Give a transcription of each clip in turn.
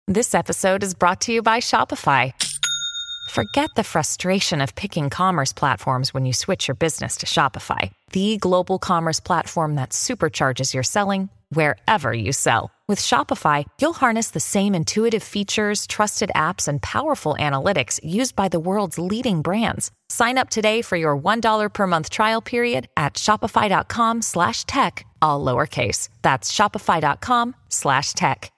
This episode is brought to you by Shopify. Forget the frustration of picking commerce platforms when you switch your business to Shopify, the global commerce platform that supercharges your selling wherever you sell. With Shopify, you'll harness the same intuitive features, trusted apps, and powerful analytics used by the world's leading brands. Sign up today for your $1 per month trial period at shopify.com/tech, all lowercase. That's shopify.com/tech.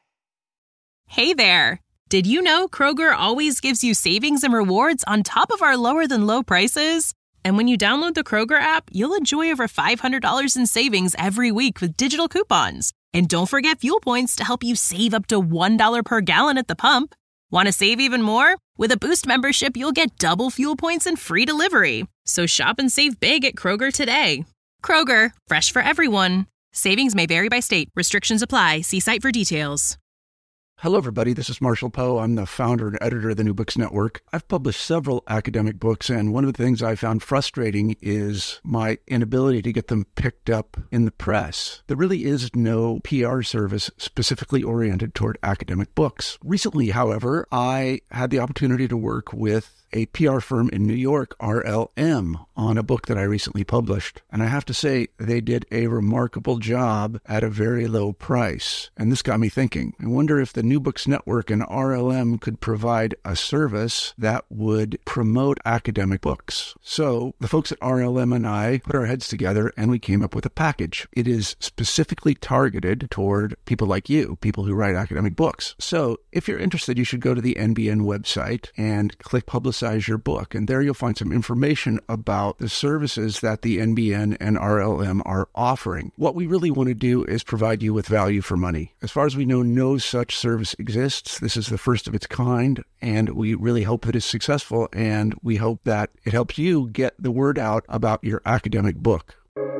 Hey there! Did you know Kroger always gives you savings and rewards on top of our lower than low prices? And when you download the Kroger app, you'll enjoy over $500 in savings every week with digital coupons. And don't forget fuel points to help you save up to $1 per gallon at the pump. Want to save even more? With a Boost membership, you'll get double fuel points and free delivery. So shop and save big at Kroger today. Kroger, fresh for everyone. Savings may vary by state. Restrictions apply. See site for details. Hello, everybody. This is Marshall Poe. I'm the founder and editor of the New Books Network. I've published several academic books, and one of the things I found frustrating is my inability to get them picked up in the press. There really is no PR service specifically oriented toward academic books. Recently, however, I had the opportunity to work with a PR firm in New York, RLM, on a book that I recently published. And I have to say, they did a remarkable job at a very low price. And this got me thinking. I wonder if the New Books Network and RLM could provide a service that would promote academic books. So the folks at RLM and I put our heads together and we came up with a package. It is specifically targeted toward people like you, people who write academic books. So if you're interested, you should go to the NBN website and click Publicize Your Book. And there you'll find some information about the services that the NBN and RLM are offering. What we really want to do is provide you with value for money. As far as we know, no such service exists. This is the first of its kind, and we really hope it is successful, and we hope that it helps you get the word out about your academic book.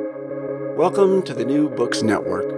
Welcome to the New Books Network.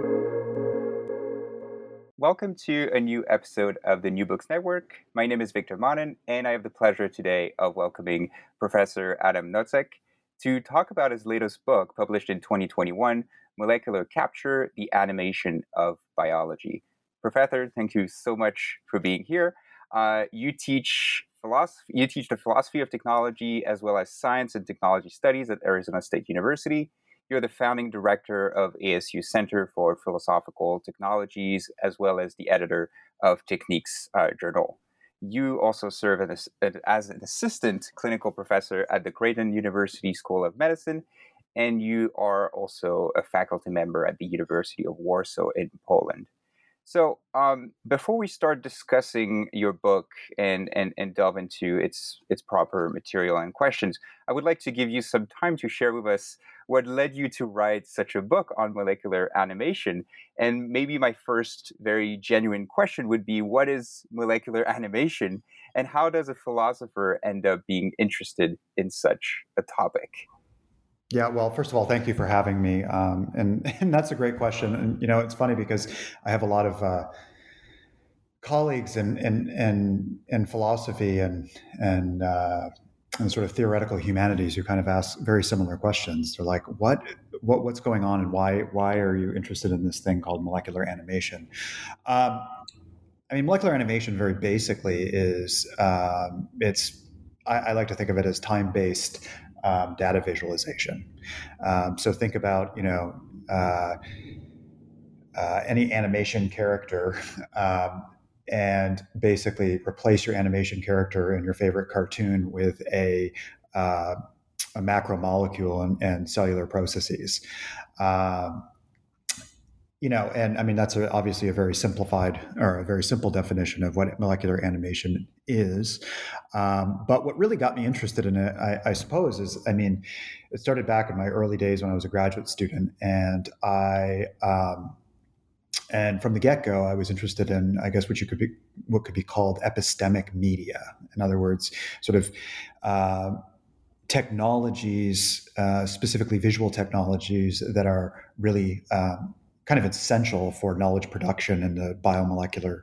Welcome to a new episode of the New Books Network. My name is Victor Manen, and I have the pleasure today of welcoming Professor Adam Nocek to talk about his latest book, published in 2021, Molecular Capture: The Animation of Biology. Professor, thank you so much for being here. You teach the philosophy of technology as well as science and technology studies at Arizona State University. You're the founding director of ASU Center for Philosophical Technologies, as well as the editor of Techniques Journal. You also serve as an assistant clinical professor at the Creighton University School of Medicine, and you are also a faculty member at the University of Warsaw in Poland. So before we start discussing your book and delve into its proper material and questions, I would like to give you some time to share with us what led you to write such a book on molecular animation. And maybe my first very genuine question would be, what is molecular animation, and how does a philosopher end up being interested in such a topic? Yeah, well, first of all, thank you for having me. And that's a great question. And, it's funny because I have a lot of colleagues in philosophy and sort of theoretical humanities who kind of ask very similar questions. They're like, what's going on, and why are you interested in this thing called molecular animation? Molecular animation very basically is I like to think of it as time-based data visualization. So think about, any animation character and basically replace your animation character in your favorite cartoon with a macromolecule and cellular processes. That's obviously a very simplified or a very simple definition of what molecular animation is. But what really got me interested in it, I suppose, is, it started back in my early days when I was a graduate student, and and from the get-go, I was interested in, I guess, what could be called epistemic media. In other words, sort of technologies, specifically visual technologies, that are really kind of essential for knowledge production in the biomolecular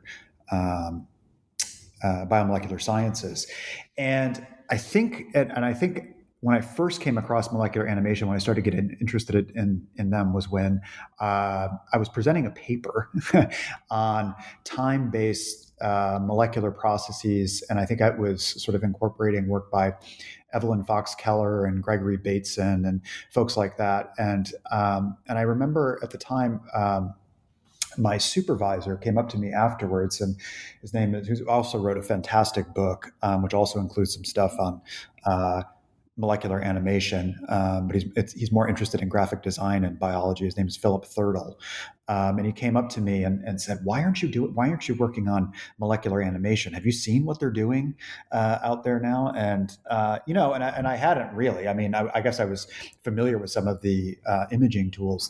sciences. And I think when I first came across molecular animation, when I started getting interested in them, was when I was presenting a paper on time-based molecular processes, and I think I was sort of incorporating work by Evelyn Fox Keller and Gregory Bateson and folks like that. And I remember at the time, my supervisor came up to me afterwards, and his name is, who also wrote a fantastic book, which also includes some stuff on molecular animation, but he's more interested in graphic design and biology. His name is Philip Thurtle, and he came up to me and said, "Why aren't you working on molecular animation? Have you seen what they're doing out there now?" And and I hadn't really. I mean, I guess I was familiar with some of the imaging tools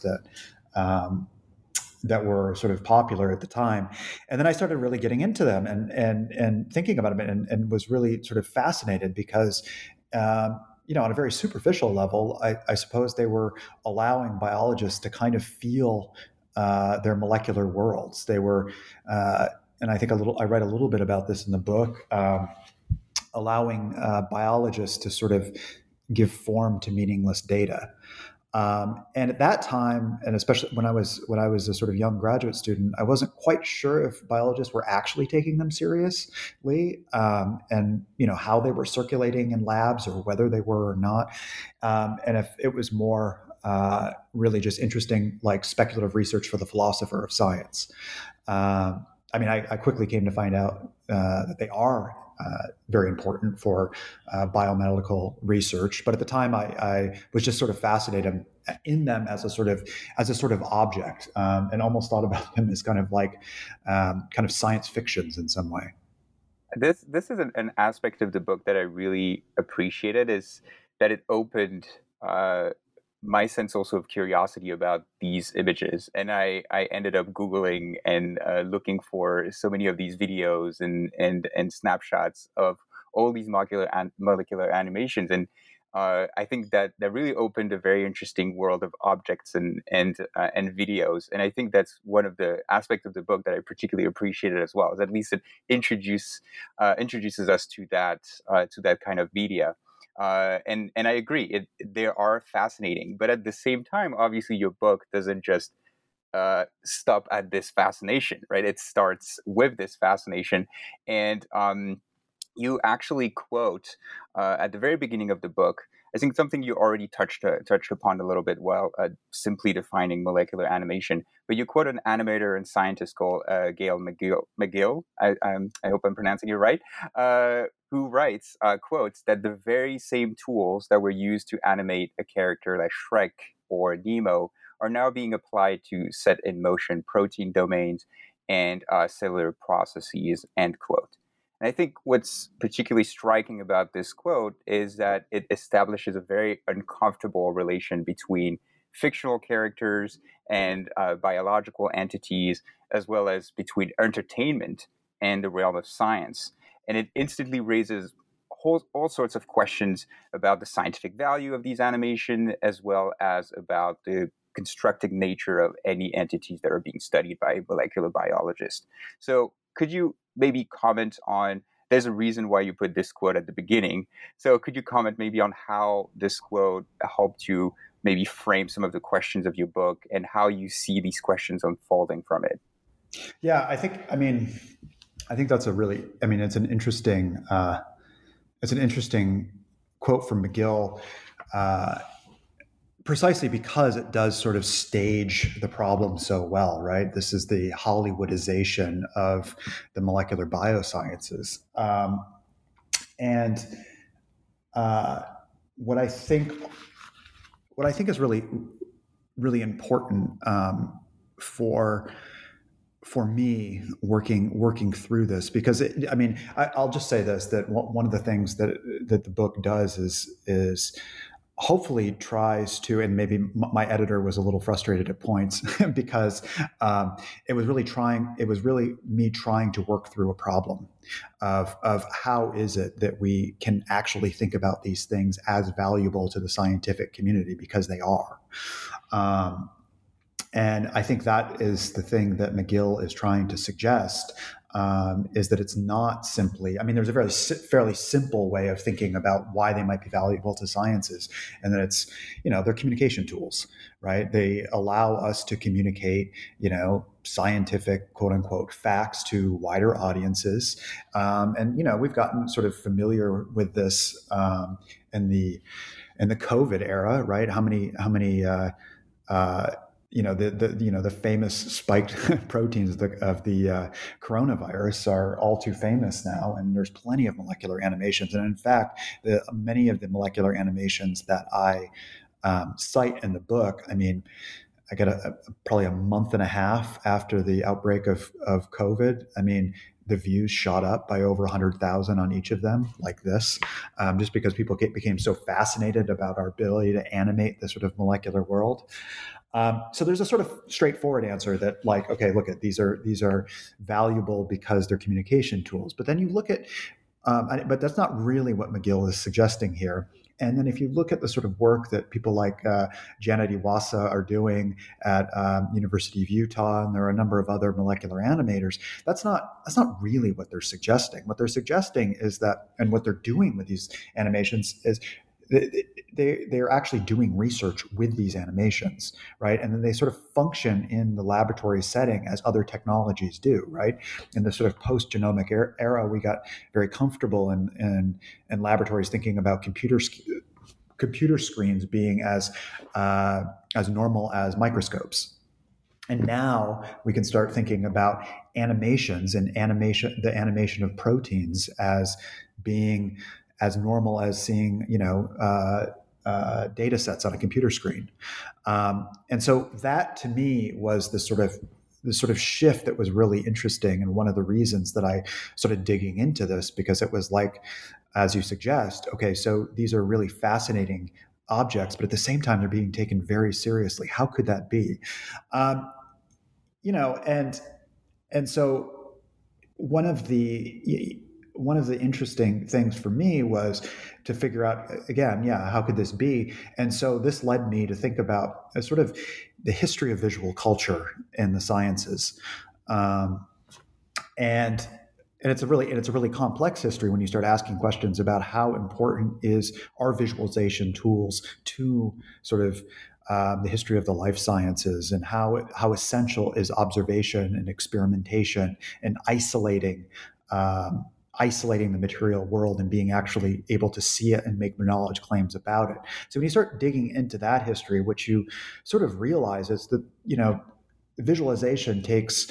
that were sort of popular at the time. And then I started really getting into them and thinking about them, and was really sort of fascinated because, on a very superficial level, I suppose they were allowing biologists to kind of feel their molecular worlds. They were, and I think I write a little bit about this in the book, allowing biologists to sort of give form to meaningless data. And at that time, and especially when I was a sort of young graduate student, I wasn't quite sure if biologists were actually taking them seriously, and how they were circulating in labs or whether they were or not, and if it was more really just interesting, like speculative research for the philosopher of science. I quickly came to find out that they are very important for biomedical research. But at the time, I was just sort of fascinated in them as a sort of object, and almost thought about them as kind of science fictions in some way. This is an aspect of the book that I really appreciated, is that it opened my sense also of curiosity about these images. And I ended up Googling and looking for so many of these videos and snapshots of all these molecular animations. And I think that really opened a very interesting world of objects and videos. And I think that's one of the aspects of the book that I particularly appreciated as well, is at least it introduces us to that kind of media. And I agree, they are fascinating. But at the same time, obviously, your book doesn't just stop at this fascination, right? It starts with this fascination. And you actually quote at the very beginning of the book, I think something you already touched upon a little bit while simply defining molecular animation. But you quote an animator and scientist called Gail McGill. I hope I'm pronouncing it right. Who writes, quotes, that the very same tools that were used to animate a character like Shrek or Nemo are now being applied to set in motion protein domains and cellular processes, end quote. And I think what's particularly striking about this quote is that it establishes a very uncomfortable relation between fictional characters and biological entities, as well as between entertainment and the realm of science. And it instantly raises all sorts of questions about the scientific value of these animation, as well as about the constructive nature of any entities that are being studied by molecular biologists. So could you maybe comment on, there's a reason why you put this quote at the beginning. So could you comment maybe on how this quote helped you maybe frame some of the questions of your book and how you see these questions unfolding from it? Yeah, I think that's it's an interesting quote from McGill, precisely because it does sort of stage the problem so well, right? This is the Hollywoodization of the molecular biosciences. And what I think is really, really important for me working through this, because I'll just say this, that one of the things that the book does is hopefully tries to, and maybe my editor was a little frustrated at points because it was really me trying to work through a problem of how is it that we can actually think about these things as valuable to the scientific community, because they are. And I think that is the thing that McGill is trying to suggest, is that it's not simply, I mean, there's a fairly simple way of thinking about why they might be valuable to sciences, and that it's, they're communication tools, right? They allow us to communicate, scientific, quote unquote, facts to wider audiences. And, we've gotten sort of familiar with this in the COVID era, right? How many the famous spiked proteins of the coronavirus are all too famous now, and there's plenty of molecular animations. And in fact, many of the molecular animations that I cite in the book, I mean, I got probably a month and a half after the outbreak of COVID. I mean, the views shot up by over 100,000 on each of them, like this, just because people became so fascinated about our ability to animate the sort of molecular world. So there's a sort of straightforward answer that, like, okay, look at these are valuable because they're communication tools. But then you look at, but that's not really what McGill is suggesting here. And then if you look at the sort of work that people like Janet Iwasa are doing at University of Utah, and there are a number of other molecular animators, that's not really what they're suggesting. What they're suggesting is that, and what they're doing with these animations is they're actually doing research with these animations, right? And then they sort of function in the laboratory setting as other technologies do, right? In the sort of post-genomic era, we got very comfortable in laboratories thinking about computer screens being as normal as microscopes. And now we can start thinking about animations and the animation of proteins as being as normal as seeing, data sets on a computer screen. And so that, to me, was the sort of shift that was really interesting, and one of the reasons that I started digging into this, because it was like, as you suggest, okay, so these are really fascinating objects, but at the same time, they're being taken very seriously. How could that be? And so one of the interesting things for me was to figure out, again, how could this be? And so this led me to think about sort of the history of visual culture in the sciences. And it's a really complex history when you start asking questions about how important are visualization tools to sort of the history of the life sciences, and how essential is observation and experimentation and isolating the material world and being actually able to see it and make knowledge claims about it. So when you start digging into that history, what you sort of realize is that, visualization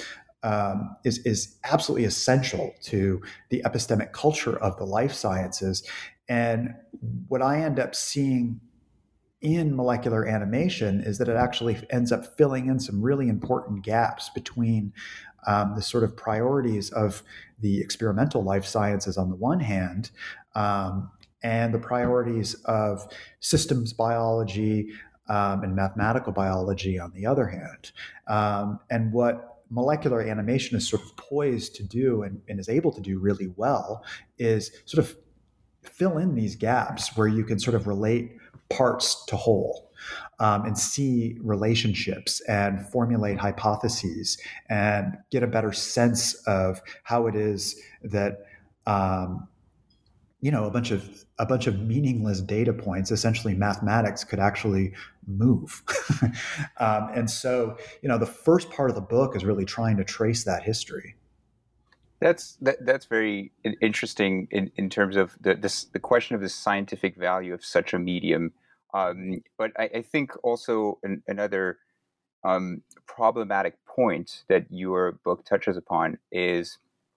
is absolutely essential to the epistemic culture of the life sciences. And what I end up seeing in molecular animation is that it actually ends up filling in some really important gaps between the sort of priorities of the experimental life sciences on the one hand, and the priorities of systems biology and mathematical biology on the other hand. And what molecular animation is sort of poised to do and is able to do really well is sort of fill in these gaps where you can sort of relate parts to whole. And see relationships and formulate hypotheses and get a better sense of how it is that a bunch of meaningless data points, essentially mathematics, could actually move. And so the first part of the book is really trying to trace that history. That's very interesting in terms of the question of the scientific value of such a medium. But I think also another problematic point that your book touches upon is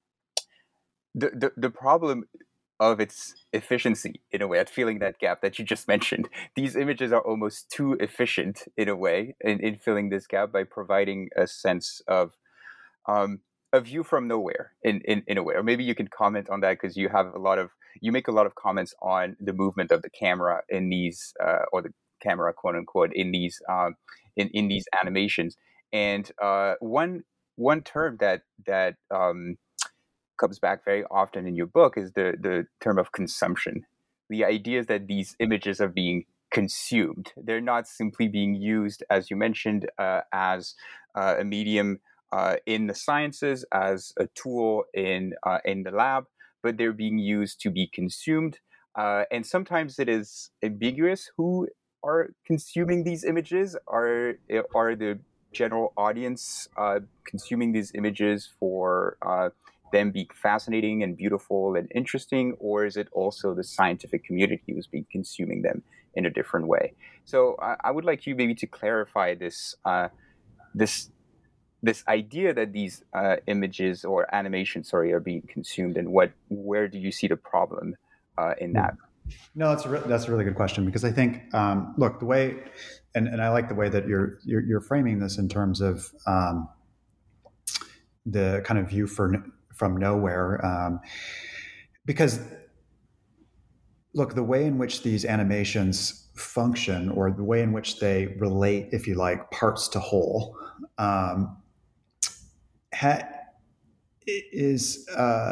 the problem of its efficiency, in a way, at filling that gap that you just mentioned. These images are almost too efficient, in a way, in filling this gap by providing a sense of a view from nowhere, in a way. Or maybe you can comment on that, because you make a lot of comments on the movement of the camera in these, or the camera, quote unquote, in these in these animations. And one term that comes back very often in your book is the term of consumption. The idea is that these images are being consumed. They're not simply being used, as you mentioned, as a medium in the sciences, as a tool in the lab, but they're being used to be consumed. And sometimes it is ambiguous who are consuming these images. Are the general audience consuming these images for them being fascinating and beautiful and interesting, or is it also the scientific community who's been consuming them in a different way? So I would like you maybe to clarify this this idea that these images or animations, sorry, are being consumed, and where do you see the problem in that? No, that's a really good question, because I think, look, the way, and I like the way that you're framing this in terms of the kind of view from nowhere, because look, the way in which these animations function, or the way in which they relate, if you like, parts to whole, is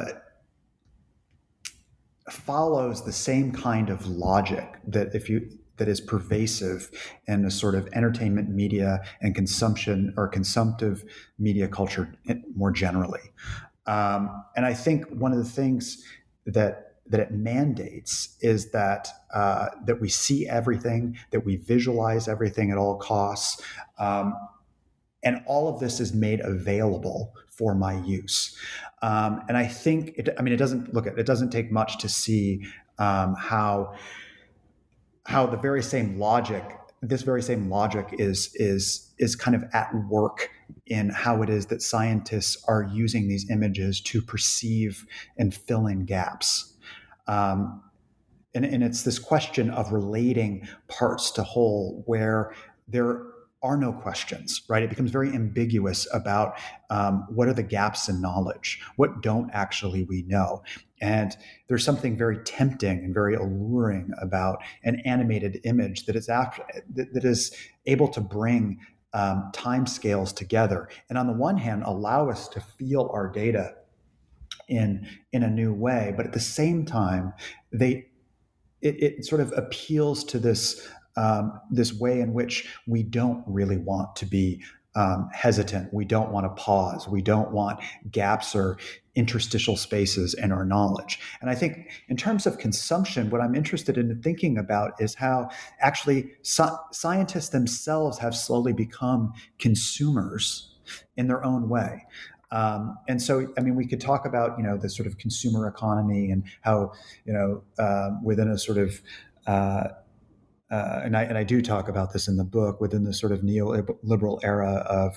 follows the same kind of logic that is pervasive in a sort of entertainment media and consumption or consumptive media culture more generally. And I think one of the things that it mandates is that that we see everything, that we visualize everything at all costs, and all of this is made available for my use. And I think it doesn't take much to see how the very same logic, is kind of at work in how it is that scientists are using these images to perceive and fill in gaps. And it's this question of relating parts to whole, where there are no questions, right? It becomes very ambiguous about what are the gaps in knowledge, what don't actually we know. And there's something very tempting and very alluring about an animated image that is able to bring time scales together, and on the one hand allow us to feel our data in a new way, but at the same time it sort of appeals to this way in which we don't really want to be hesitant. We don't want to pause. We don't want gaps or interstitial spaces in our knowledge. And I think in terms of consumption, what I'm interested in thinking about is how actually scientists themselves have slowly become consumers in their own way. And so, I mean, we could talk about, the sort of consumer economy and how, within a sort of and I do talk about this in the book, within the sort of neoliberal era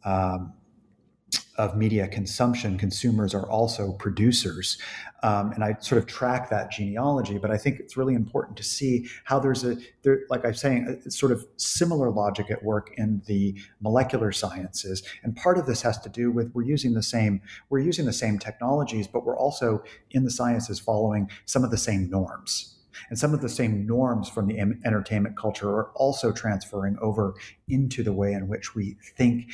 of media consumption, consumers are also producers, and I sort of track that genealogy. But I think it's really important to see how like I'm saying, a sort of similar logic at work in the molecular sciences, and part of this has to do with we're using the same technologies, but we're also in the sciences following some of the same norms. And some of the same norms from the entertainment culture are also transferring over into the way in which we think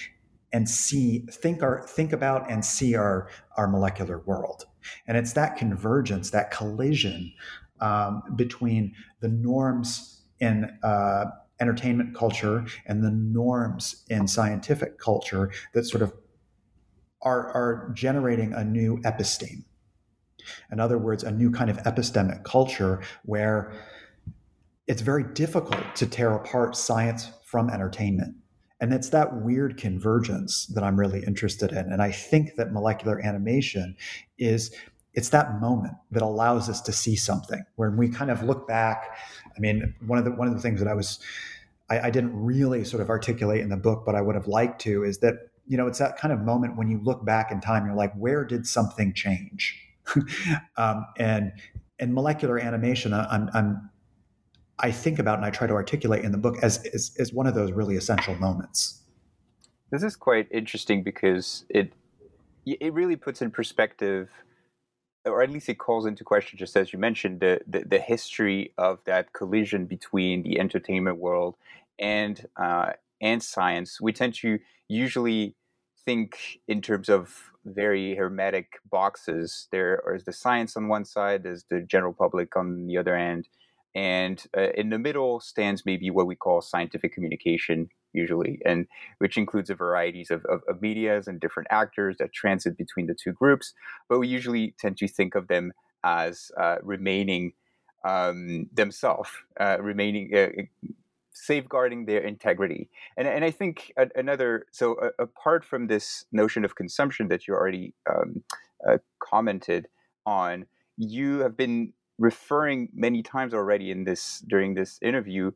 about and see our molecular world. And it's that convergence, that collision between the norms in entertainment culture and the norms in scientific culture that sort of are generating a new episteme. In other words, a new kind of epistemic culture where it's very difficult to tear apart science from entertainment. And it's that weird convergence that I'm really interested in. And I think that molecular animation it's that moment that allows us to see something. When we kind of look back, I mean, one of the things that I didn't really sort of articulate in the book, but I would have liked to, is that, it's that kind of moment when you look back in time, you're like, where did something change? And molecular animation, I think about and I try to articulate in the book as one of those really essential moments. This is quite interesting because it really puts in perspective, or at least it calls into question, just as you mentioned, the history of that collision between the entertainment world and science. We tend to usually think in terms of very hermetic boxes. There is the science on one side, there's the general public on the other end, And in the middle stands maybe what we call scientific communication, usually, and which includes a variety of medias and different actors that transit between the two groups. But we usually tend to think of them as remaining themselves, remaining safeguarding their integrity. And I think apart from this notion of consumption that you already commented on, you have been referring many times already during this interview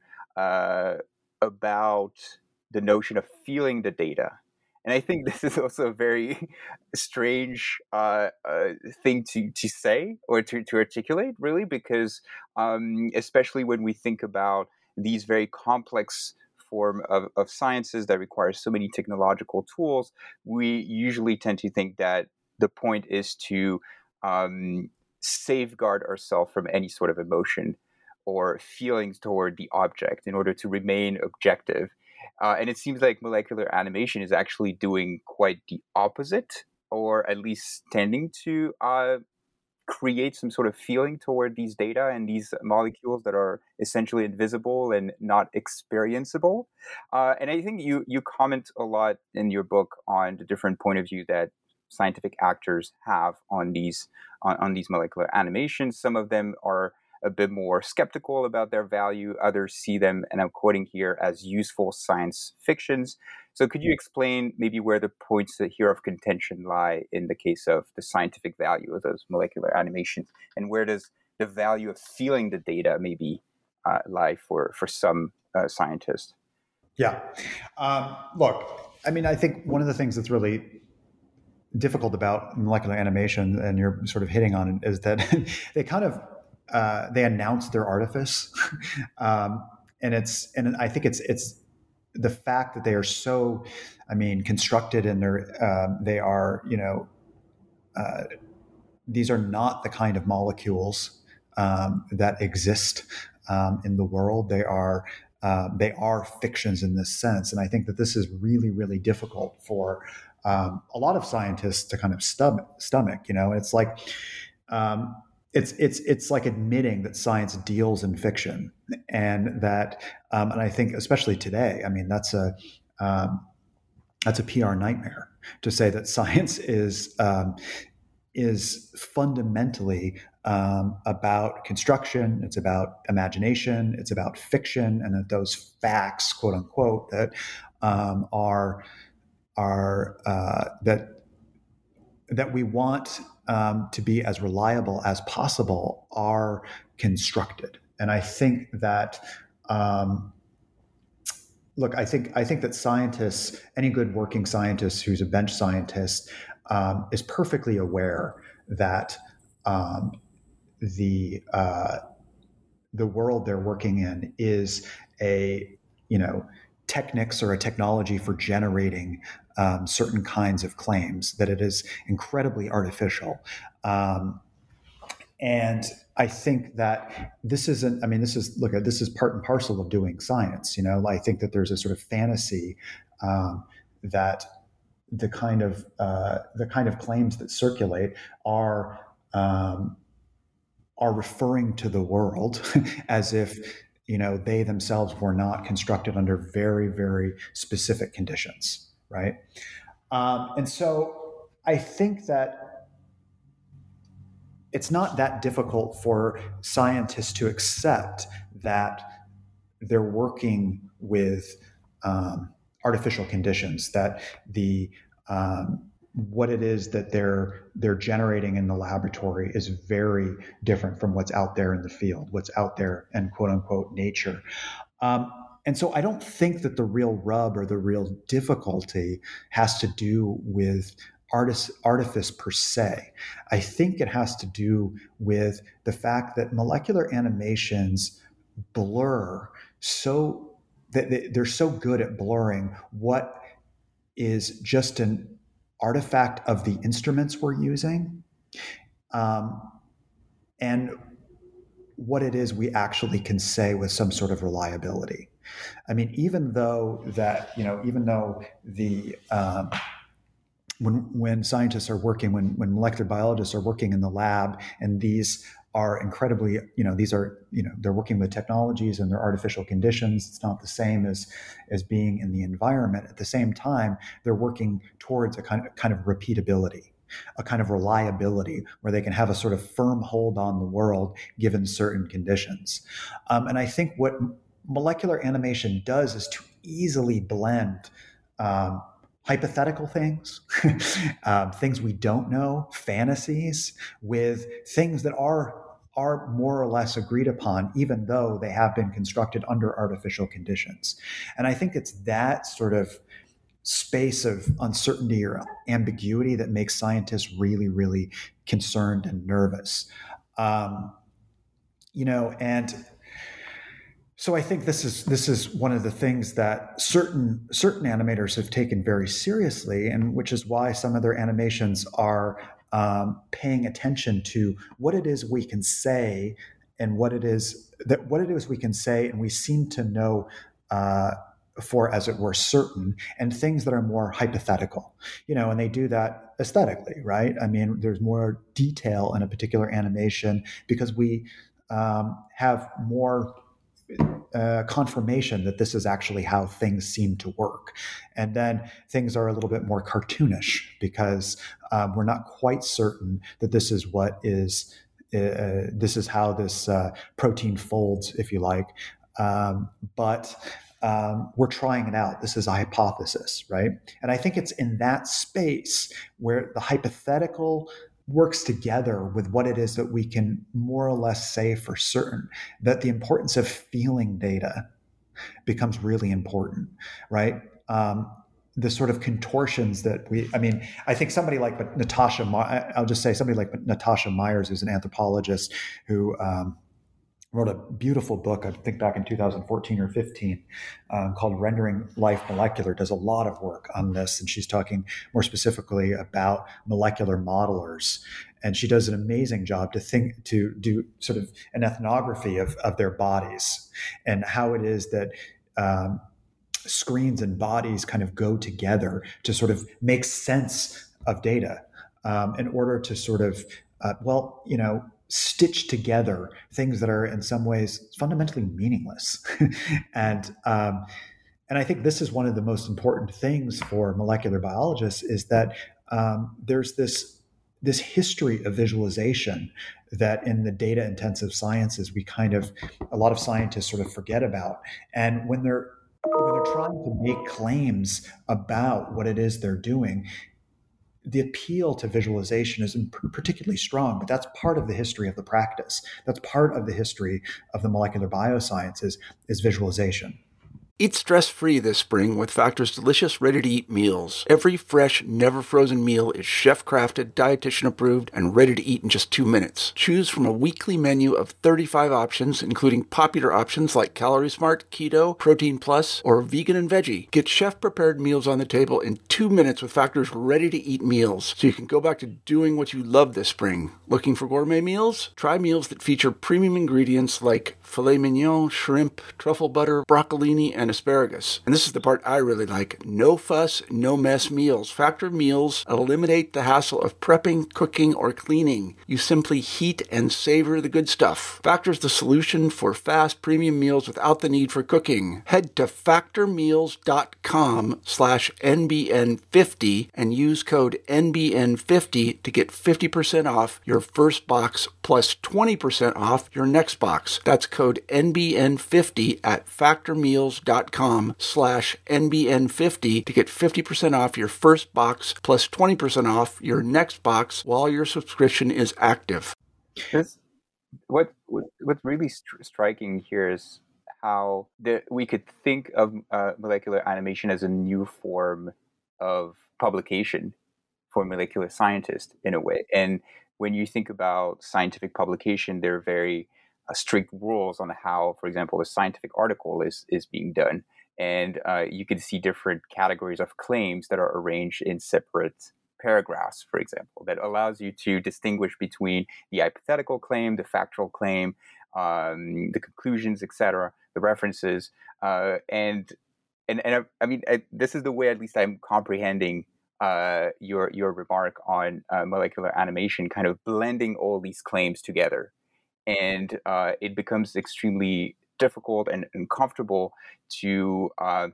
about the notion of feeling the data. And I think this is also a very strange thing to say or to articulate, really, because especially when we think about these very complex form of sciences that require so many technological tools, we usually tend to think that the point is to safeguard ourselves from any sort of emotion or feelings toward the object in order to remain objective. And it seems like molecular animation is actually doing quite the opposite, or at least tending to create some sort of feeling toward these data and these molecules that are essentially invisible and not experienceable. And I think you comment a lot in your book on the different point of view that scientific actors have on these molecular animations. Some of them are a bit more skeptical about their value. Others see them, and I'm quoting here, as useful science fictions. So could you explain maybe where the points here of contention lie in the case of the scientific value of those molecular animations? And where does the value of feeling the data maybe lie for some scientists? Yeah. Look, I mean, I think one of the things that's really difficult about molecular animation, and you're sort of hitting on it, is that they kind of they announce their artifice, and I think it's the fact that they are so, constructed, and they are, these are not the kind of molecules that exist in the world. They are fictions in this sense, and I think that this is really, really difficult for a lot of scientists to kind of stomach. It's like it's like admitting that science deals in fiction, and that, and I think especially today, that's a PR nightmare to say that science is fundamentally about construction. It's about imagination. It's about fiction, and that those facts, quote unquote, that are that we want to be as reliable as possible are constructed. And I think that, look, I think that scientists, any good working scientist who's a bench scientist, is perfectly aware that the world they're working in is techniques or a technology for generating certain kinds of claims, that it is incredibly artificial. And I think that this is part and parcel of doing science. I think that there's a sort of fantasy that the kind of claims that circulate are referring to the world as if they themselves were not constructed under very, very specific conditions, right? And so I think that it's not that difficult for scientists to accept that they're working with artificial conditions, that the what it is that they're generating in the laboratory is very different from what's out there in the field, what's out there in quote unquote nature. And so I don't think that the real rub or the real difficulty has to do with artifice per se. I think it has to do with the fact that molecular animations blur so that they're so good at blurring what is just an artifact of the instruments we're using, and what it is we actually can say with some sort of reliability. Even though the when scientists are working, when molecular biologists are working in the lab, and these are incredibly, these are, they're working with technologies and they're artificial conditions. It's not the same as being in the environment. At the same time, they're working towards a kind of repeatability, a kind of reliability where they can have a sort of firm hold on the world given certain conditions. And I think what molecular animation does is to easily blend hypothetical things, things we don't know, fantasies, with things that are more or less agreed upon, even though they have been constructed under artificial conditions. And I think it's that sort of space of uncertainty or ambiguity that makes scientists really, really concerned and nervous. And so I think this is one of the things that certain animators have taken very seriously, and which is why some of their animations are paying attention to what it is we can say and what it is we can say, and we seem to know for, as it were, certain, and things that are more hypothetical, and they do that aesthetically, right? I mean, there's more detail in a particular animation because we have more confirmation that this is actually how things seem to work. And then things are a little bit more cartoonish because we're not quite certain that this is how this protein folds, if you like. But we're trying it out. This is a hypothesis, right? And I think it's in that space where the hypothetical works together with what it is that we can more or less say for certain, that the importance of feeling data becomes really important, right? The sort of contortions that I think somebody like Natasha Myers, who's an anthropologist who wrote a beautiful book, I think back in 2014 or 15, called Rendering Life Molecular, does a lot of work on this. And she's talking more specifically about molecular modelers. And she does an amazing job to do sort of an ethnography of their bodies and how it is that screens and bodies kind of go together to sort of make sense of data in order to sort of, stitch together things that are in some ways fundamentally meaningless. And I think this is one of the most important things for molecular biologists, is that there's this history of visualization that in the data intensive sciences, a lot of scientists sort of forget about. And when they're trying to make claims about what it is they're doing, the appeal to visualization isn't particularly strong, but that's part of the history of the practice. That's part of the history of the molecular biosciences, is visualization. Eat stress-free this spring with Factor's delicious, ready-to-eat meals. Every fresh, never-frozen meal is chef-crafted, dietitian-approved, and ready to eat in just 2 minutes. Choose from a weekly menu of 35 options, including popular options like Calorie Smart, Keto, Protein Plus, or Vegan and Veggie. Get chef-prepared meals on the table in 2 minutes with Factor's ready-to-eat meals, so you can go back to doing what you love this spring. Looking for gourmet meals? Try meals that feature premium ingredients like filet mignon, shrimp, truffle butter, broccolini, and asparagus. And this is the part I really like. No fuss, no mess meals. Factor meals eliminate the hassle of prepping, cooking, or cleaning. You simply heat and savor the good stuff. Factor's the solution for fast premium meals without the need for cooking. Head to factormeals.com/NBN50 and use code NBN50 to get 50% off your first box plus 20% off your next box. That's code NBN50 at factormeals.com/NBN50 to get 50% off your first box plus 20% off your next box while your subscription is active. What's really striking here is how we could think of molecular animation as a new form of publication for molecular scientists in a way. And when you think about scientific publication, there are very strict rules on how, for example, a scientific article is being done. And you can see different categories of claims that are arranged in separate paragraphs, for example, that allows you to distinguish between the hypothetical claim, the factual claim, the conclusions, etc., the references. And I mean, this is the way at least I'm comprehending your remark on molecular animation, kind of blending all these claims together and it becomes extremely difficult and uncomfortable to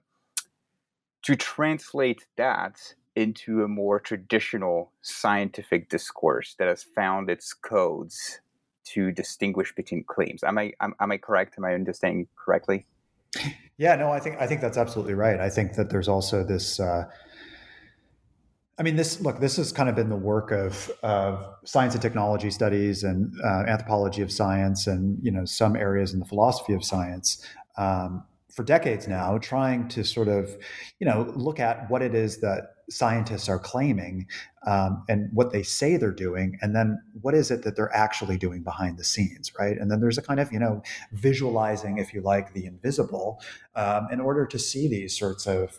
translate that into a more traditional scientific discourse that has found its codes to distinguish between claims. Am I correct? Am I understanding correctly? Yeah, no, I think that's absolutely right. I think that there's also this. This has kind of been the work of science and technology studies and anthropology of science, and some areas in the philosophy of science for decades now, trying to sort of look at what it is that scientists are claiming and what they say they're doing, and then what is it that they're actually doing behind the scenes, right? And then there's a kind of visualizing, if you like, the invisible in order to see these sorts of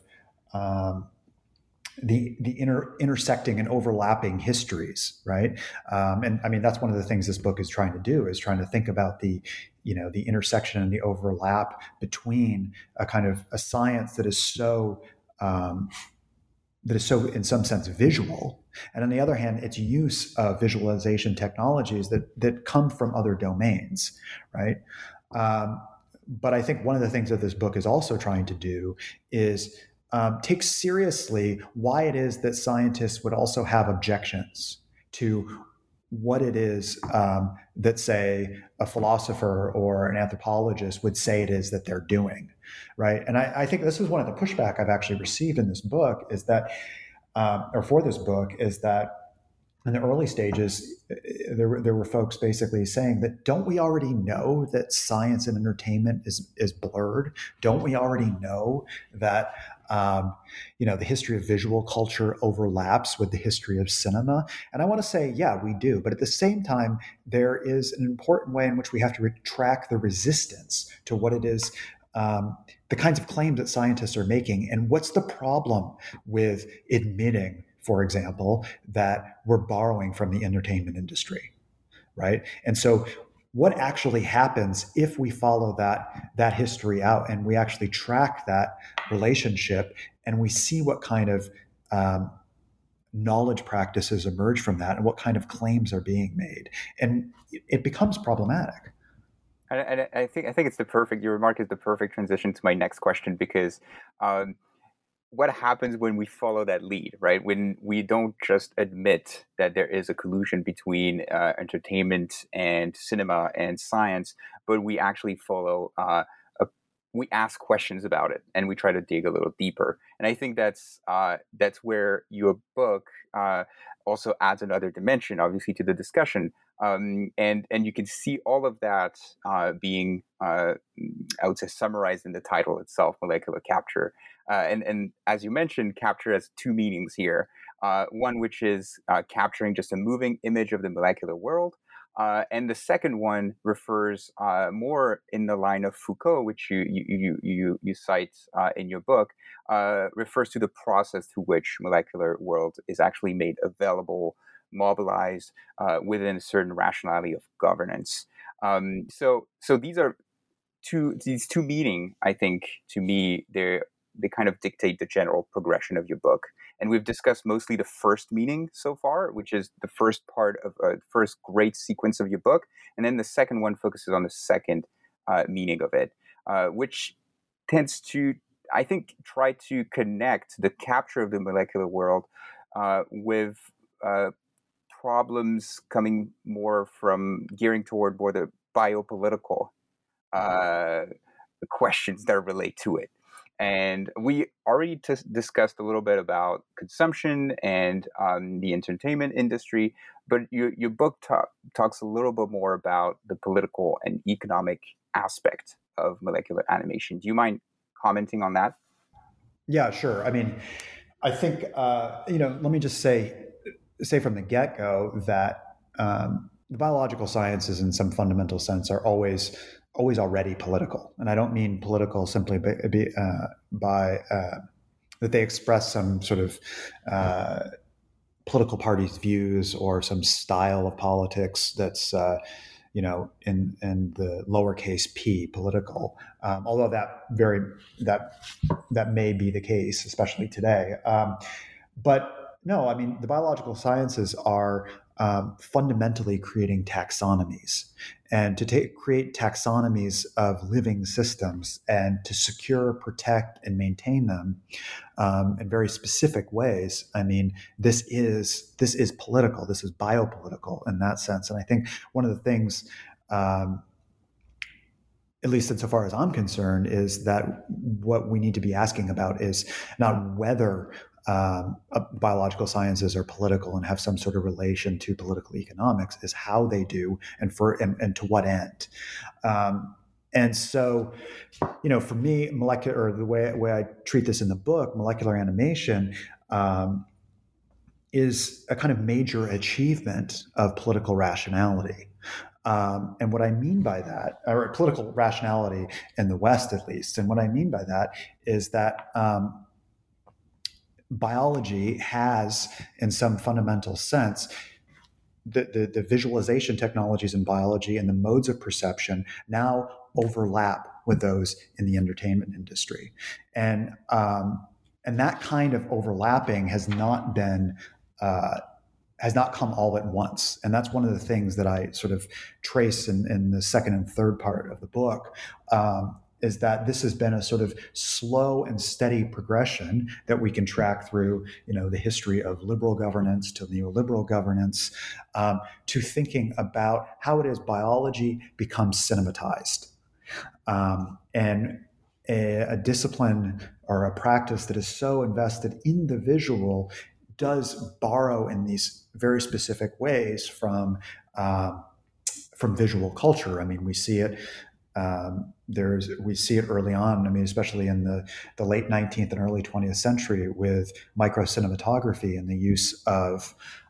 the intersecting and overlapping histories, right? And I mean, that's one of the things this book is trying to do, is trying to think about the intersection and the overlap between a kind of a science that is so in some sense visual, and on the other hand, its use of visualization technologies that come from other domains, right? But I think one of the things that this book is also trying to do is take seriously why it is that scientists would also have objections to what it is that, say, a philosopher or an anthropologist would say it is that they're doing, right? And I think this is one of the pushback I've actually received in this book, is that, or for this book, is that in the early stages, there were folks basically saying that, don't we already know that science and entertainment is blurred? Don't we already know that the history of visual culture overlaps with the history of cinema? And I want to say, yeah, we do. But at the same time, there is an important way in which we have to track the resistance to what it is, the kinds of claims that scientists are making, and what's the problem with admitting, for example, that we're borrowing from the entertainment industry, right? And so what actually happens if we follow that history out and we actually track that relationship and we see what kind of knowledge practices emerge from that and what kind of claims are being made? And it becomes problematic. And I think it's your remark is the perfect transition to my next question, because what happens when we follow that lead, right? When we don't just admit that there is a collusion between entertainment and cinema and science, but we actually follow, we ask questions about it and we try to dig a little deeper. And I think that's where your book also adds another dimension, obviously, to the discussion. And you can see all of that being, I would say, summarized in the title itself, Molecular Capture. And as you mentioned, capture has two meanings here. One which is capturing just a moving image of the molecular world. And the second one refers more in the line of Foucault, which you cite in your book, refers to the process through which molecular world is actually made available, mobilized within a certain rationality of governance. So these are these two meaning, I think, to me, they kind of dictate the general progression of your book. And we've discussed mostly the first meaning so far, which is the first part of the first great sequence of your book. And then the second one focuses on the second meaning of it, which tends to, I think, try to connect the capture of the molecular world with problems coming more from gearing toward more the biopolitical questions that relate to it. And we already discussed a little bit about consumption and the entertainment industry, but your book talks a little bit more about the political and economic aspect of molecular animation. Do you mind commenting on that? Yeah, sure. I mean, I think, let me just say from the get-go that the biological sciences in some fundamental sense are always already political. And I don't mean political simply by that they express some sort of political party's views or some style of politics that's, in the lowercase p, political. Although that may be the case, especially today. But no, I mean, the biological sciences are fundamentally creating taxonomies, and to create taxonomies of living systems and to secure, protect, and maintain them in very specific ways. I mean, this is political. This is biopolitical in that sense. And I think one of the things, at least insofar as I'm concerned, is that what we need to be asking about is not whether biological sciences are political and have some sort of relation to political economics, is how they do and to what end. And so, for me, molecular, or the way I treat this in the book, molecular animation is a kind of major achievement of political rationality. And what I mean by that, or political rationality in the West at least, and what I mean by that is that biology has, in some fundamental sense, the visualization technologies in biology and the modes of perception now overlap with those in the entertainment industry, and that kind of overlapping has not come all at once. And that's one of the things that I sort of trace in the second and third part of the book, is that this has been a sort of slow and steady progression that we can track through, the history of liberal governance to neoliberal governance, to thinking about how it is biology becomes cinematized. And a discipline or a practice that is so invested in the visual does borrow in these very specific ways from visual culture. I mean, we see it. We see it early on. I mean, especially in the late 19th and early 20th century, with microcinematography and the use of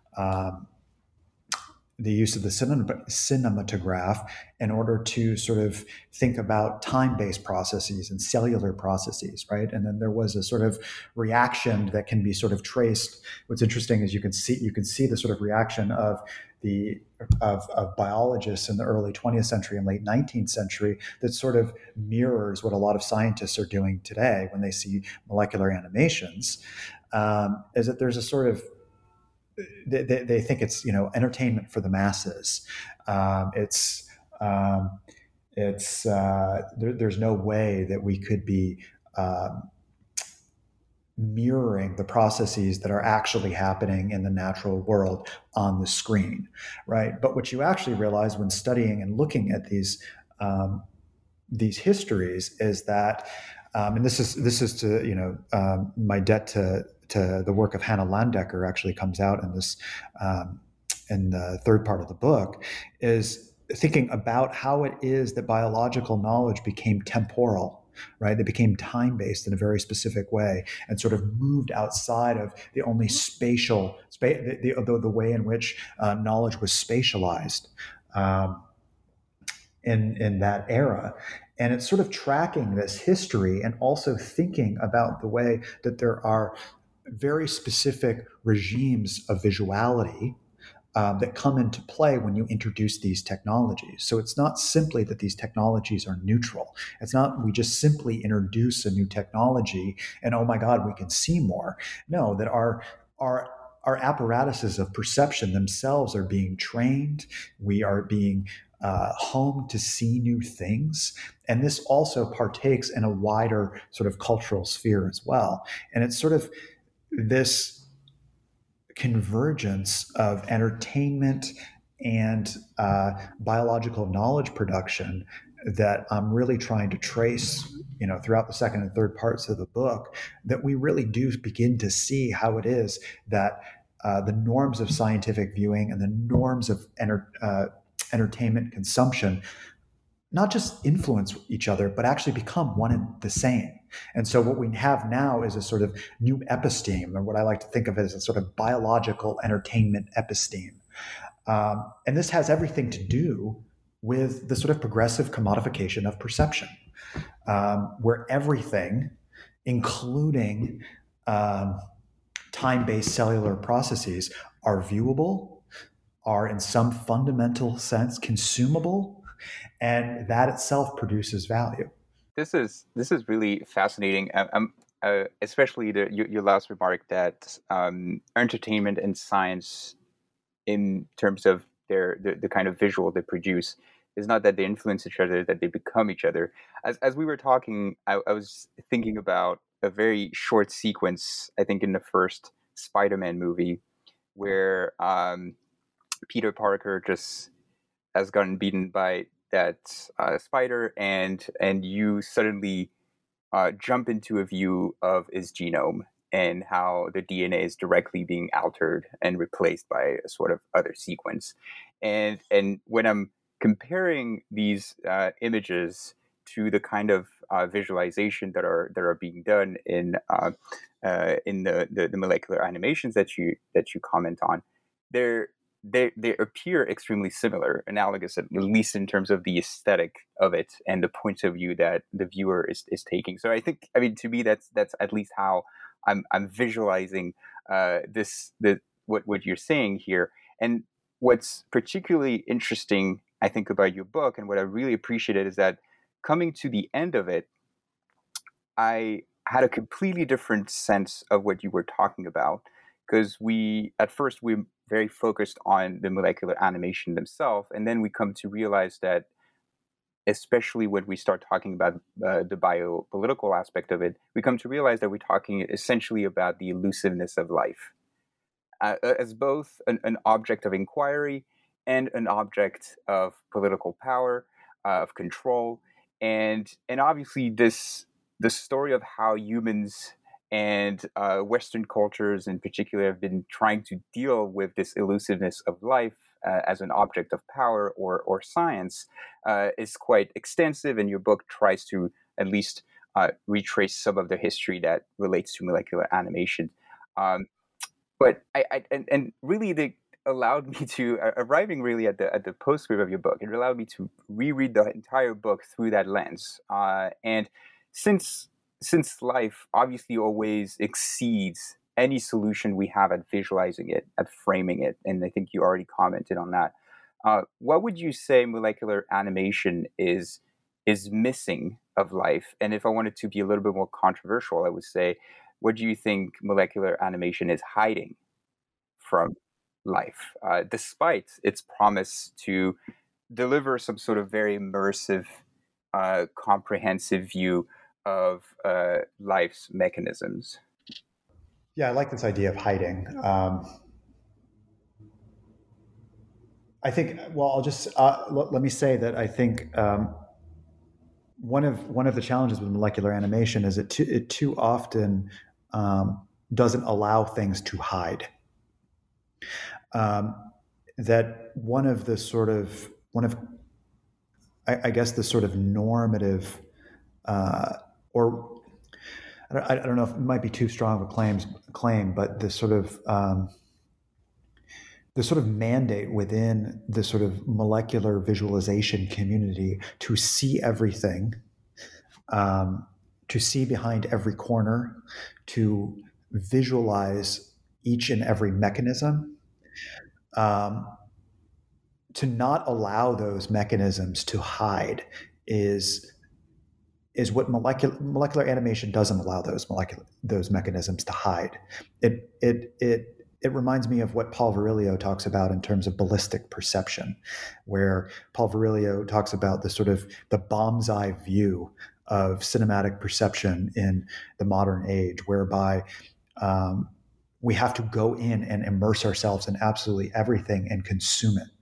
the cinematograph in order to sort of think about time-based processes and cellular processes, right? And then there was a sort of reaction that can be sort of traced. What's interesting is you can see the sort of reaction of biologists in the early 20th century and late 19th century that sort of mirrors what a lot of scientists are doing today when they see molecular animations, is that there's a sort of they think it's entertainment for the masses. There's no way that we could be mirroring the processes that are actually happening in the natural world on the screen, right? But what you actually realize when studying and looking at these histories is that, and this is to my debt to the work of Hannah Landecker actually comes out in this in the third part of the book, is thinking about how it is that biological knowledge became temporal, right? They became time-based in a very specific way and sort of moved outside of the only the way in which knowledge was spatialized in that era. And it's sort of tracking this history and also thinking about the way that there are very specific regimes of visuality that come into play when you introduce these technologies. So it's not simply that these technologies are neutral. It's not we just simply introduce a new technology and, oh my God, we can see more. No, that our apparatuses of perception themselves are being trained. We are being home to see new things. And this also partakes in a wider sort of cultural sphere as well. And it's sort of this convergence of entertainment and biological knowledge production that I'm really trying to trace, throughout the second and third parts of the book, that we really do begin to see how it is that the norms of scientific viewing and the norms of entertainment consumption not just influence each other, but actually become one and the same. And so what we have now is a sort of new episteme, or what I like to think of as a sort of biological entertainment episteme. And this has everything to do with the sort of progressive commodification of perception, where everything, including time-based cellular processes, are viewable, are in some fundamental sense consumable, and that itself produces value. This is really fascinating. Especially your last remark that entertainment and science in terms of the kind of visual they produce. It's not that they influence each other, that they become each other. As we were talking, I was thinking about a very short sequence, I think in the first Spider-Man movie, where Peter Parker just has gotten beaten by that spider, and you suddenly jump into a view of his genome and how the DNA is directly being altered and replaced by a sort of other sequence. And when I'm comparing these images to the kind of visualization that are being done in the molecular animations that you comment on, they appear extremely similar, analogous, at least in terms of the aesthetic of it and the point of view that the viewer is taking. So I think, I mean, to me, that's at least how I'm visualizing what you're saying here. And what's particularly interesting, I think, about your book, and what I really appreciated, is that coming to the end of it, I had a completely different sense of what you were talking about, because at first we very focused on the molecular animation themselves, and then we come to realize that, especially when we start talking about the biopolitical aspect of it, we come to realize that we're talking essentially about the elusiveness of life as both an object of inquiry and an object of political power, of control, and obviously the story of how humans and Western cultures in particular have been trying to deal with this elusiveness of life as an object of power or science is quite extensive, and your book tries to at least retrace some of the history that relates to molecular animation. But I really, they allowed me to, arriving really at the postscript of your book, it allowed me to reread the entire book through that lens. And since life obviously always exceeds any solution we have at visualizing it, at framing it, and I think you already commented on that, what would you say molecular animation is missing of life? And if I wanted to be a little bit more controversial, I would say, what do you think molecular animation is hiding from life, despite its promise to deliver some sort of very immersive, comprehensive view of life's mechanisms? Yeah, I like this idea of hiding. I think. Well, I'll just let me say that I think one of the challenges with molecular animation is it too often doesn't allow things to hide. That I guess the sort of normative, or I don't know if it might be too strong of a claim, but the sort of mandate within the sort of molecular visualization community to see everything, to see behind every corner, to visualize each and every mechanism, to not allow those mechanisms to hide is what molecular animation doesn't allow those mechanisms to hide. It reminds me of what Paul Virilio talks about in terms of ballistic perception, where Paul Virilio talks about the bomb's eye view of cinematic perception in the modern age, whereby we have to go in and immerse ourselves in absolutely everything and consume it.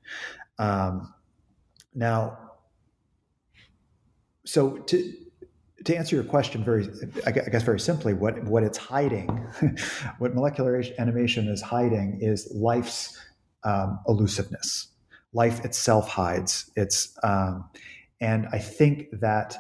Now, so to answer your question I guess very simply, what it's hiding, what molecular animation is hiding, is life's elusiveness. Life itself hides. And I think that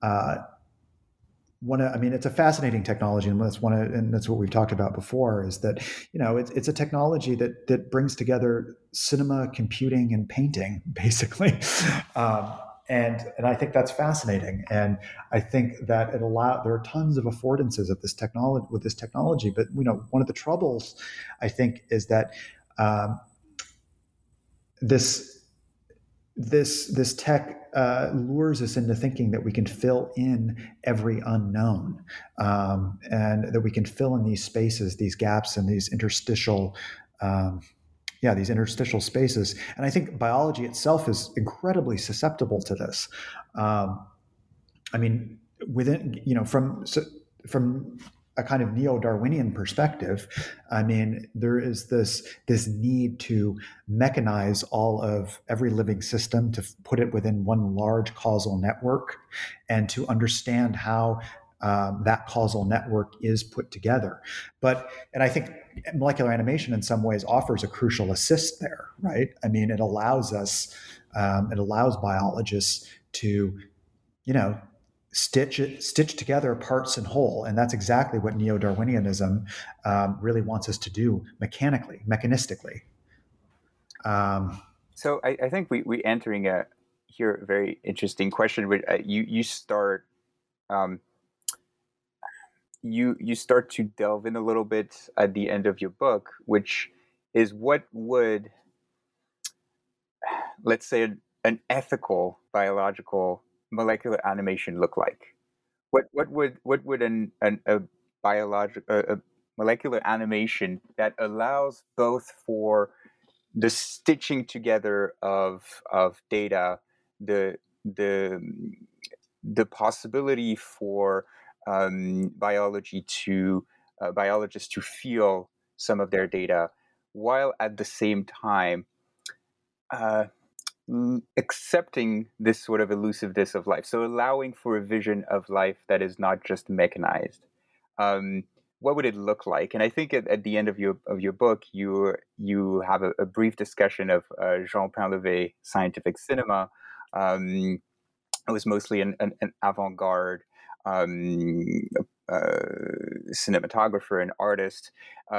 it's a fascinating technology, and that's what we've talked about before, is that, it's a technology that brings together cinema, computing, and painting, basically. And I think that's fascinating, and I think that there are tons of affordances with this technology. But one of the troubles, I think, is that this tech lures us into thinking that we can fill in every unknown, and that we can fill in these spaces, these gaps, and these interstitial these interstitial spaces. And I think biology itself is incredibly susceptible to this. I mean, within, from a kind of neo-Darwinian perspective, I mean, there is this need to mechanize every living system, to put it within one large causal network, and to understand how that causal network is put together. And I think molecular animation in some ways offers a crucial assist there, right? I mean, it allows biologists to, stitch together parts and whole. And that's exactly what neo-Darwinianism really wants us to do mechanistically. So I think we entering a very interesting question. Which you start you start to delve in a little bit at the end of your book, which is what would, let's say, an ethical biological molecular animation look like? What would a molecular animation that allows both for the stitching together of data, the possibility for biologists to feel some of their data, while at the same time accepting this sort of elusiveness of life, so allowing for a vision of life that is not just mechanized. What would it look like? And I think at the end of your book, you have a brief discussion of Jean Painlevé scientific cinema. It was mostly an avant-garde cinematographer and artist.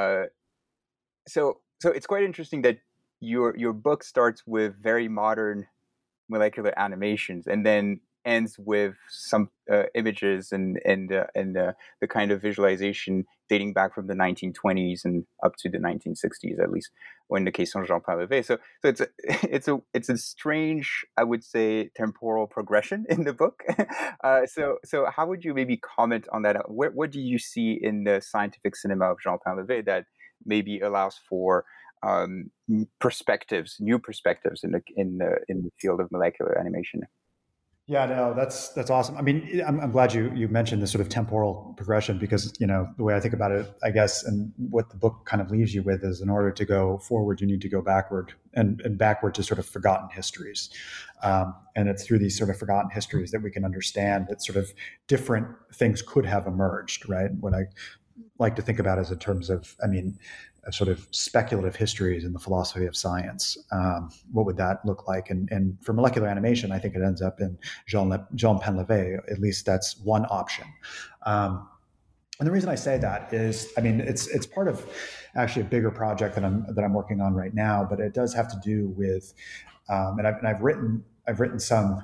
So it's quite interesting that your book starts with very modern molecular animations and then ends with some images and the kind of visualization dating back from the 1920s and up to the 1960s, at least, or in the case of Jean Painlevé. So it's a strange, I would say, temporal progression in the book. So how would you maybe comment on that? What do you see in the scientific cinema of Jean Painlevé that maybe allows for new perspectives in the field of molecular animation? Yeah, no, that's awesome. I mean, I'm glad you mentioned this sort of temporal progression, because the way I think about it, I guess, and what the book kind of leaves you with is, in order to go forward, you need to go backward and backward to sort of forgotten histories, and it's through these sort of forgotten histories that we can understand that sort of different things could have emerged, right? What I like to think about is in terms of, sort of speculative histories in the philosophy of science. What would that look like? And for molecular animation, I think it ends up in Jean Painlevé. At least that's one option. And the reason I say that is, it's part of actually a bigger project that I'm working on right now. But it does have to do with, and I've written some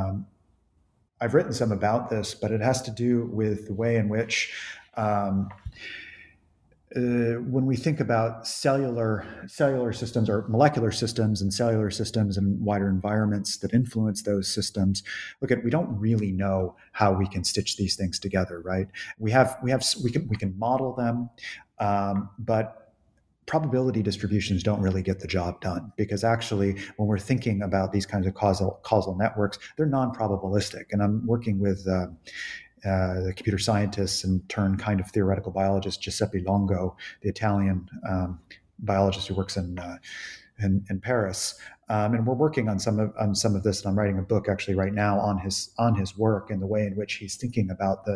about this, but it has to do with the way in which when we think about cellular systems or molecular systems and cellular systems and wider environments that influence those systems, we don't really know how we can stitch these things together, right? We can model them, but probability distributions don't really get the job done, because actually, when we're thinking about these kinds of causal networks, they're non-probabilistic. And I'm working with the computer scientist and turned kind of theoretical biologist Giuseppe Longo, the Italian biologist who works in Paris, and we're working on some of this. And I'm writing a book actually right now on his work and the way in which he's thinking about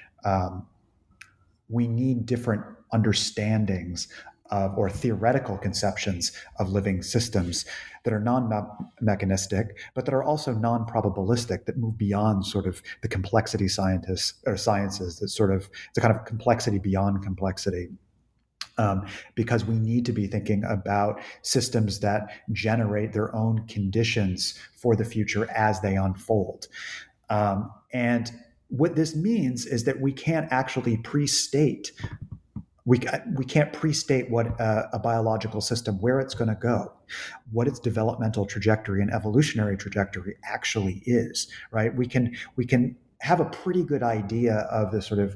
we need different understandings or theoretical conceptions of living systems that are non-mechanistic, but that are also non-probabilistic, that move beyond sort of the complexity sciences, that sort of, it's a kind of complexity beyond complexity. Because we need to be thinking about systems that generate their own conditions for the future as they unfold. And what this means is that we can't actually pre-state we can't pre-state what a biological system, where it's going to go, what its developmental trajectory and evolutionary trajectory actually is, right? We can have a pretty good idea of the sort of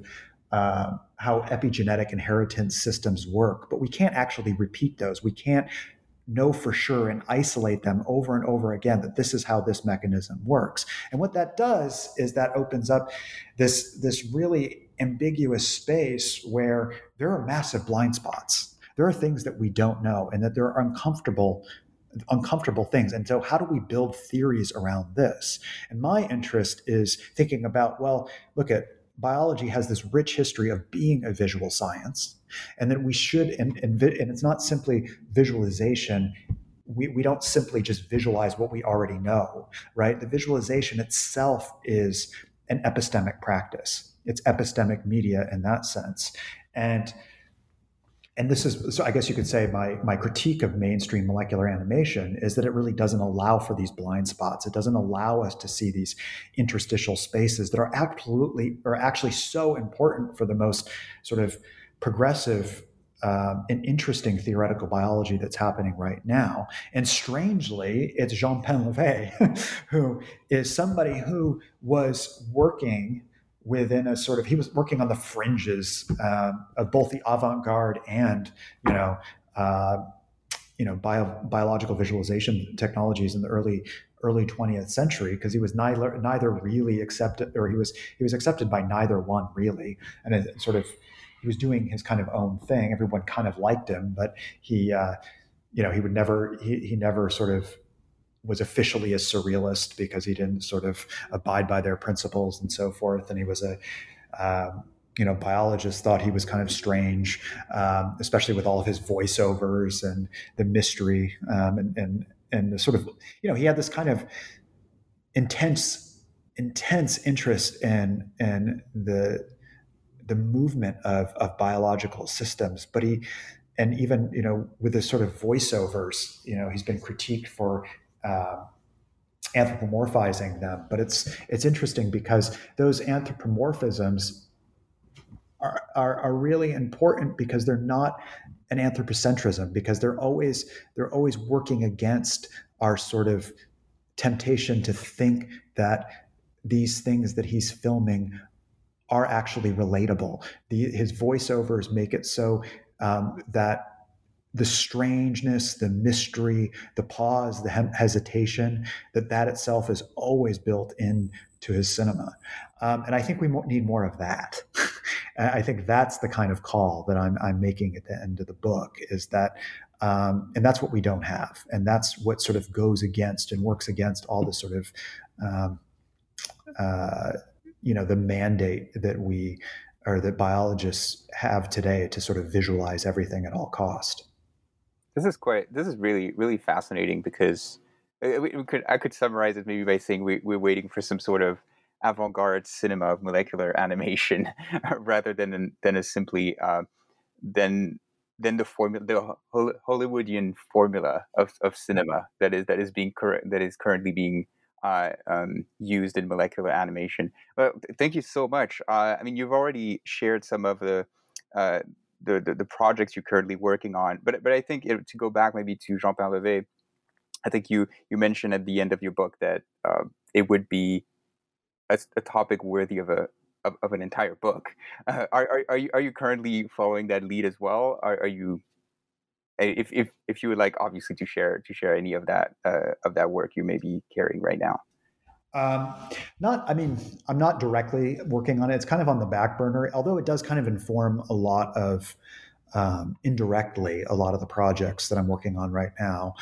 how epigenetic inheritance systems work, but we can't actually repeat those. We can't know for sure and isolate them over and over again that this is how this mechanism works. And what that does is that opens up this really ambiguous space where there are massive blind spots. There are things that we don't know, and that there are uncomfortable things. And so how do we build theories around this? And my interest is thinking about, well, look at biology has this rich history of being a visual science, and that we should, and it's not simply visualization. We don't simply just visualize what we already know, right? The visualization itself is an epistemic practice. It's epistemic media in that sense. And this is, so I guess you could say my critique of mainstream molecular animation is that it really doesn't allow for these blind spots. It doesn't allow us to see these interstitial spaces that are actually so important for the most sort of progressive and interesting theoretical biology that's happening right now. And strangely, it's Jean Painlevé, who is somebody who was working within a sort of, he was working on the fringes of both the avant-garde and, biological visualization technologies in the early 20th century, because he was neither really accepted, or he was accepted by neither one really, and it sort of, he was doing his kind of own thing. Everyone kind of liked him, but he never sort of was officially a surrealist because he didn't sort of abide by their principles and so forth. And he was biologists thought he was kind of strange, especially with all of his voiceovers and the mystery, and the sort of, he had this kind of intense interest in the movement of biological systems. But even with this sort of voiceovers, he's been critiqued for anthropomorphizing them. But it's interesting because those anthropomorphisms are really important because they're not an anthropocentrism, because they're always working against our sort of temptation to think that these things that he's filming are actually relatable. His voiceovers make it so that the strangeness, the mystery, the pause, the hesitation, that itself is always built into his cinema. And I think we need more of that. I think that's the kind of call that I'm making at the end of the book, is that, and that's what we don't have. And that's what sort of goes against and works against all the sort of, the mandate that biologists have today to sort of visualize everything at all cost. This is really, really fascinating, because I could summarize it maybe by saying we're waiting for some sort of avant-garde cinema of molecular animation rather than a simply than the formula, the Hollywoodian formula of cinema that is currently being used in molecular animation. Well, thank you so much. You've already shared some of the projects you're currently working on, but I think to go back maybe to Jean Painlevé, I think you mentioned at the end of your book that it would be a topic worthy of an entire book. Are you currently following that lead as well? Are you, if you would like, obviously, to share any of that work you may be carrying right now? I'm not directly working on it. It's kind of on the back burner, although it does kind of inform a lot of, indirectly, a lot of the projects that I'm working on right now.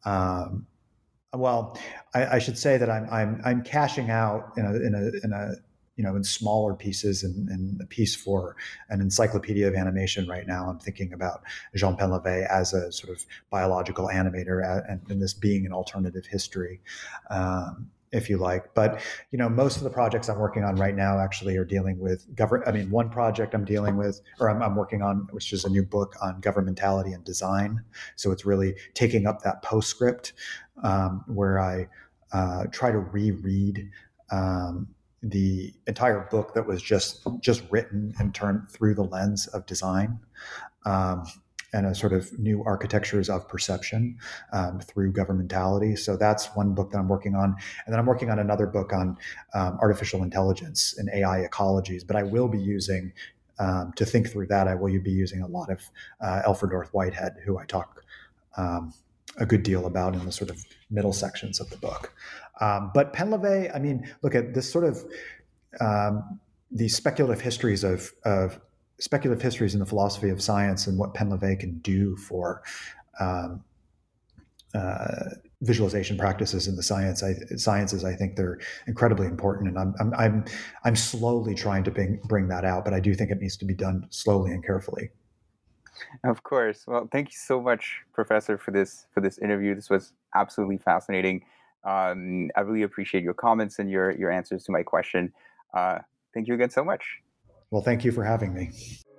I should say that I'm cashing out in smaller pieces, and a piece for an encyclopedia of animation right now. I'm thinking about Jean Painlevé as a sort of biological animator, and this being an alternative history, if you like. But most of the projects I'm working on right now actually are dealing with one project I'm working on, which is a new book on governmentality and design. So it's really taking up that postscript, where I try to reread the entire book that was just written and turned through the lens of design, and a sort of new architectures of perception through governmentality. So that's one book that I'm working on. And then I'm working on another book on artificial intelligence and AI ecologies. But I will be using, to think through that, I will be using a lot of Alfred North Whitehead, who I talk a good deal about in the sort of middle sections of the book. But Penlevet, I mean, look at this sort of these speculative histories of speculative histories in the philosophy of science and what Penlevet can do for visualization practices in the sciences. I think they're incredibly important, and I'm slowly trying to bring that out, but I do think it needs to be done slowly and carefully. Of course. Well, thank you so much, Professor, for this interview. This was absolutely fascinating. I really appreciate your comments and your answers to my question. Thank you again so much. Well, thank you for having me.